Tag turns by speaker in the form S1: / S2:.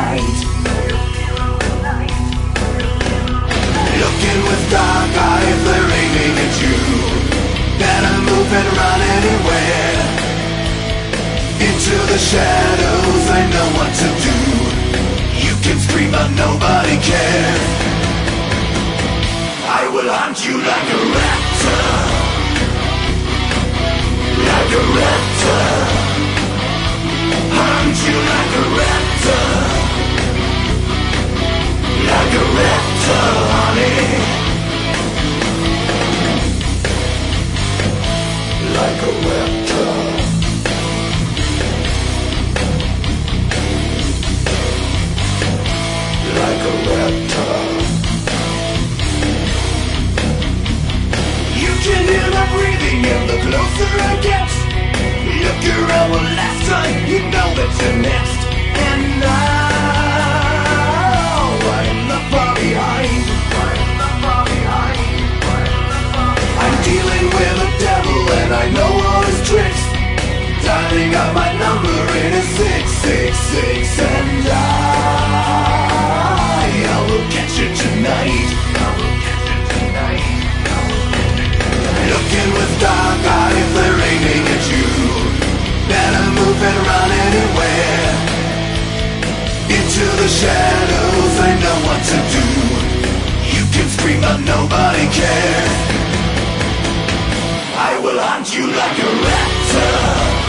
S1: night. Looking with dark eyes, they're aiming at you. Better move and run anywhere. Into the shadows, I know what to do. You can scream but nobody cares. I will hunt you like a raptor. Like a raptor. Hunt you like a raptor. Like a raptor, honey. Like a raptor. Like a raptor. You can hear my breathing and the closer I get. Look around one last time, you know that you're next. And now I'm the far behind. I'm dealing with a devil and I know all his tricks. Dialing up my number in a 666. And I will get you tonight. Looking with dark eyes, they're aiming at you. Better move and run anywhere. Into the shadows, I know what to do. You can scream but nobody cares. I will hunt you like a raptor.